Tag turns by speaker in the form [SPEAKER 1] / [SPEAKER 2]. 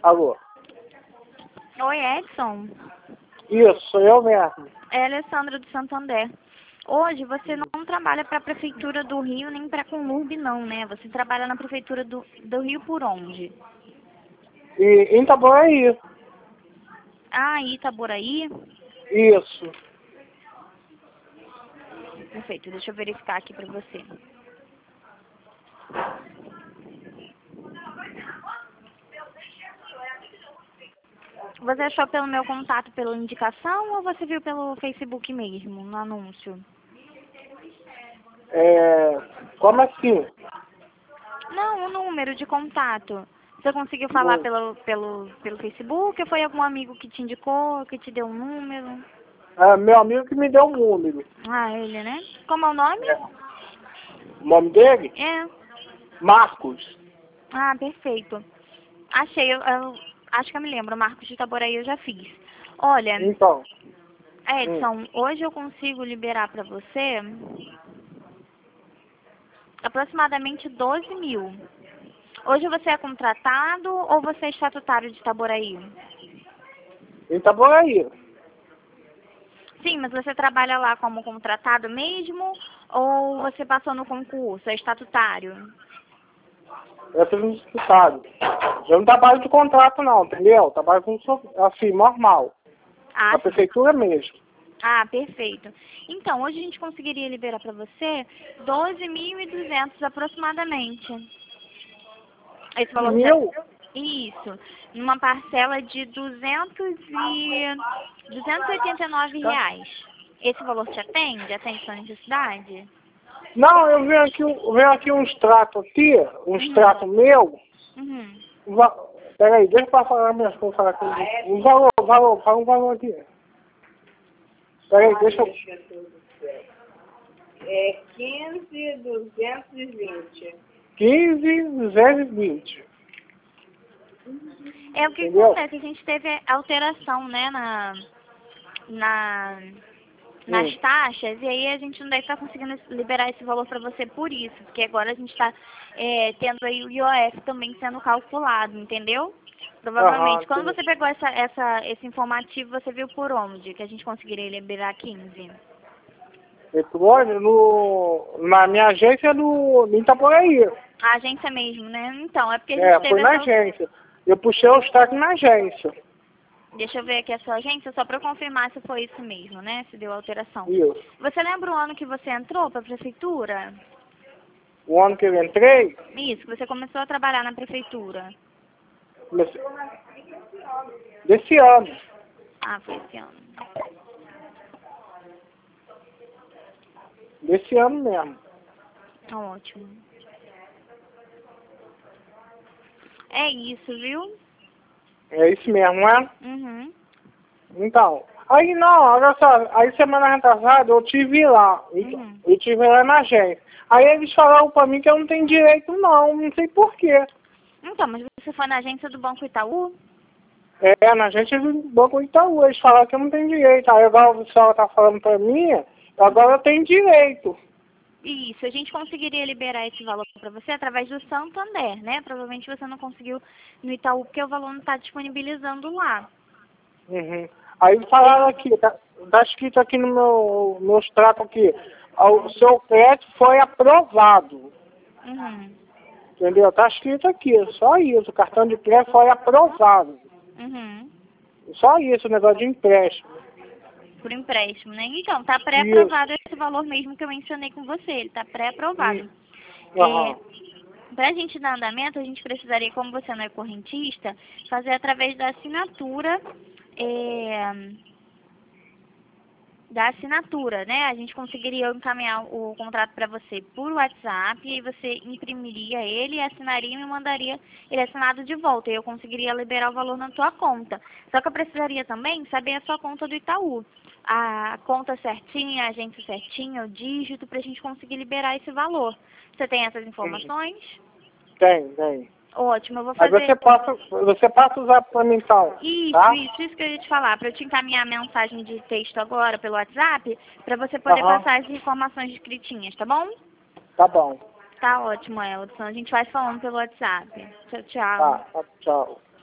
[SPEAKER 1] Alô?
[SPEAKER 2] Oi, Edson.
[SPEAKER 1] Isso, sou eu mesmo.
[SPEAKER 2] É a Alessandra do Santander. Hoje você não trabalha para a Prefeitura do Rio nem para a Conlurb, não, né? Você trabalha na Prefeitura do Rio por onde?
[SPEAKER 1] E em Itaboraí.
[SPEAKER 2] Ah, Itaboraí?
[SPEAKER 1] Isso.
[SPEAKER 2] Perfeito, deixa eu verificar aqui para você. Você achou pelo meu contato, pela indicação, ou você viu pelo Facebook mesmo, no anúncio?
[SPEAKER 1] Como assim?
[SPEAKER 2] Não, o número de contato. Você conseguiu falar pelo Facebook ou foi algum amigo que te indicou, que te deu um número?
[SPEAKER 1] Meu amigo que me deu um número.
[SPEAKER 2] Ah, ele, né? Como é o nome?
[SPEAKER 1] O nome dele?
[SPEAKER 2] É.
[SPEAKER 1] Marcos.
[SPEAKER 2] Ah, perfeito. Achei, eu acho que eu me lembro, Marcos de Itaboraí eu já fiz. Olha,
[SPEAKER 1] Então.
[SPEAKER 2] Edson, hoje eu consigo liberar para você aproximadamente 12 mil. Hoje você é contratado ou você é estatutário de Itaboraí?
[SPEAKER 1] Em Itaboraí.
[SPEAKER 2] Sim, mas você trabalha lá como contratado mesmo ou você passou no concurso, é estatutário?
[SPEAKER 1] Eu sou institutado. Eu não trabalho de contrato não, entendeu? Eu trabalho com assim, normal.
[SPEAKER 2] Ah,
[SPEAKER 1] Na prefeitura mesmo.
[SPEAKER 2] ah, perfeito. Então, hoje a gente conseguiria liberar para você 12.200 aproximadamente. Esse valor
[SPEAKER 1] Mil?
[SPEAKER 2] Isso, numa parcela de 289 reais. Esse valor te atende? Atende sua necessidade?
[SPEAKER 1] Não, eu venho aqui um extrato aqui, um extrato meu.
[SPEAKER 2] Uhum.
[SPEAKER 1] Peraí, deixa eu falar minhas coisas, falar com um fala um valor aqui. Peraí, deixa eu...
[SPEAKER 3] É 15.220.
[SPEAKER 1] 15.220.
[SPEAKER 2] É o que
[SPEAKER 1] Entendeu?
[SPEAKER 2] acontece, a gente teve alteração, né, nas taxas, e aí a gente não deve estar conseguindo liberar esse valor para você por isso, porque agora a gente está tendo aí o IOF também sendo calculado, entendeu? Provavelmente. Quando
[SPEAKER 1] Entendi.
[SPEAKER 2] você pegou esse informativo, você viu por onde que a gente conseguiria liberar 15?
[SPEAKER 1] Na minha agência no Itaboraí.
[SPEAKER 2] A agência mesmo, né? Então, é porque a gente
[SPEAKER 1] Foi
[SPEAKER 2] teve
[SPEAKER 1] na
[SPEAKER 2] essa...
[SPEAKER 1] agência. Eu puxei o extrato na agência.
[SPEAKER 2] Deixa eu ver aqui a sua agência, só para confirmar se foi isso mesmo, né? Se deu alteração.
[SPEAKER 1] Isso.
[SPEAKER 2] Você lembra o ano que você entrou para a prefeitura?
[SPEAKER 1] O ano que eu entrei,
[SPEAKER 2] Isso, que você começou a trabalhar na prefeitura.
[SPEAKER 1] desse ano.
[SPEAKER 2] Ah, foi esse ano.
[SPEAKER 1] Desse ano mesmo.
[SPEAKER 2] Ótimo. É isso, viu?
[SPEAKER 1] É isso mesmo, não é?
[SPEAKER 2] Uhum.
[SPEAKER 1] Então, aí não, olha só, aí semana retrasada eu tive lá,
[SPEAKER 2] Uhum.
[SPEAKER 1] eu tive lá na agência. Aí eles falaram pra mim que eu não tenho direito não sei porquê.
[SPEAKER 2] Então, mas você foi na agência do Banco Itaú?
[SPEAKER 1] Na agência do Banco Itaú, eles falaram que eu não tenho direito. Aí agora o pessoal tá falando pra mim, agora eu tenho direito.
[SPEAKER 2] Isso, a gente conseguiria liberar esse valor para você através do Santander, né? Provavelmente você não conseguiu no Itaú porque o valor não está disponibilizando lá.
[SPEAKER 1] Uhum. Aí falaram aqui, tá escrito aqui no meu extrato aqui, o seu crédito foi aprovado.
[SPEAKER 2] Uhum.
[SPEAKER 1] Entendeu? Tá escrito aqui, só isso, o cartão de crédito foi aprovado.
[SPEAKER 2] Uhum.
[SPEAKER 1] Só isso, o negócio de empréstimo.
[SPEAKER 2] Por empréstimo, né? Então, tá
[SPEAKER 1] Isso.
[SPEAKER 2] pré-aprovado esse valor mesmo que eu mencionei com você, ele tá pré-aprovado.
[SPEAKER 1] Aham.
[SPEAKER 2] Para a gente dar andamento, a gente precisaria, como você não é correntista, fazer através da assinatura, né? A gente conseguiria encaminhar o contrato para você por WhatsApp, e aí você imprimiria ele, assinaria e me mandaria ele assinado de volta, e eu conseguiria liberar o valor na tua conta. Só que eu precisaria também saber a sua conta do Itaú. A conta certinha, a agência certinha, o dígito, para a gente conseguir liberar esse valor. Você tem essas informações?
[SPEAKER 1] Tem.
[SPEAKER 2] Ótimo, eu vou
[SPEAKER 1] Aí
[SPEAKER 2] fazer...
[SPEAKER 1] você passa usar pra mim então, tá?
[SPEAKER 2] Isso que eu ia te falar, para eu te encaminhar a mensagem de texto agora pelo WhatsApp, para você poder
[SPEAKER 1] Aham.
[SPEAKER 2] passar as informações escritinhas, tá bom?
[SPEAKER 1] Tá bom.
[SPEAKER 2] Tá ótimo, Eldson. A gente vai falando pelo WhatsApp. Tchau, tchau.
[SPEAKER 1] Tá, tchau.